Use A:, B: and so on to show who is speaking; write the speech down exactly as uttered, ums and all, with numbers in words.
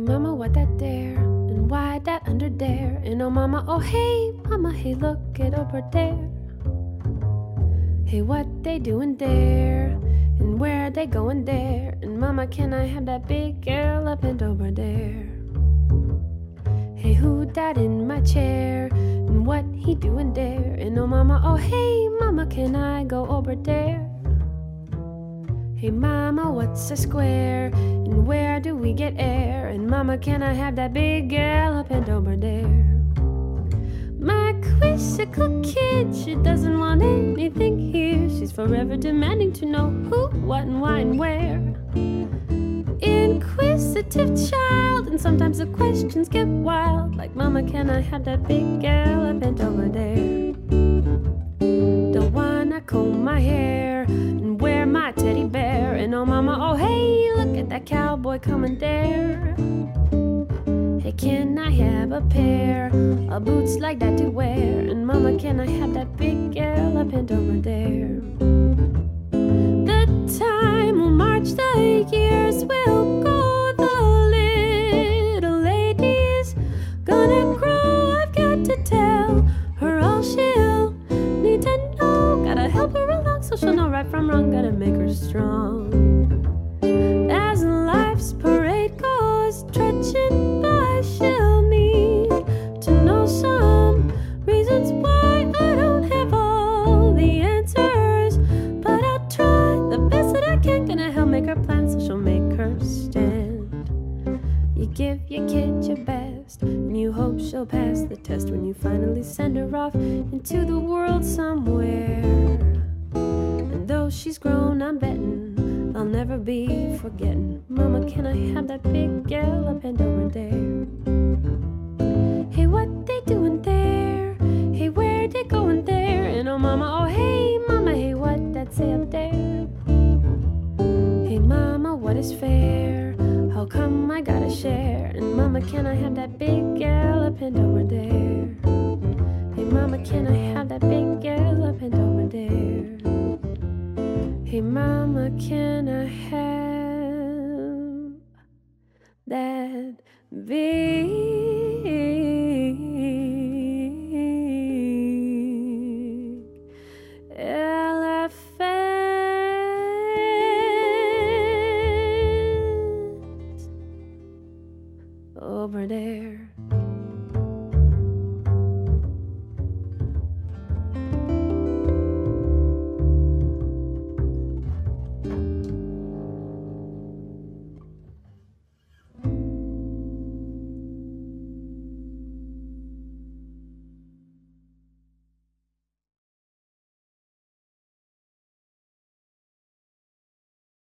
A: mama, what that there? And why that under there? And oh mama, oh hey, mama, hey look it over there. Hey, what they doing there? And where they going there? And mama, can I have that big elephant over there? Hey, who that in my chair? And what he doing there? And oh mama, oh hey mama, can I go over there? Hey mama, what's a square? And where do we get air? And mama, can I have that big elephant over there? My quizzical kid, she doesn't want anything here. She's forever demanding to know who, what, and why, and where. Inquisitive child, and sometimes the questions get wild. Like, mama, can I have that big elephant over there? Don't wanna comb my hair and wear my teddy bear. And oh mama, oh hey, look at that cowboy coming there. Hey, can I have a pair of boots like that to wear? And mama, can I have that big elephant over there? The time will march, the years will go. The little lady's gonna grow. I've got to tell her all she'll need to know. Gotta help her along so she'll know right from wrong. Gotta make her strong. As life's parade goes trudging by, she'll need to know some reasons why. I don't have all the answers, but I'll try the best that I can. Gonna help make her plan so she'll make her stand. You give your kid your best, and you hope she'll pass the test when you finally send her off into the world somewhere. And though she's grown, I'm betting I'll never be forgetting. Mama, can I have that big elephant over there? Hey, what they doing there? Hey, where they going there? And oh mama, oh hey mama, hey, what that say up there? Hey mama, what is fair? How come I gotta share? And mama, can I have that big elephant over there? Hey mama, can I have that big elephant over there? Hey mama, can I have that big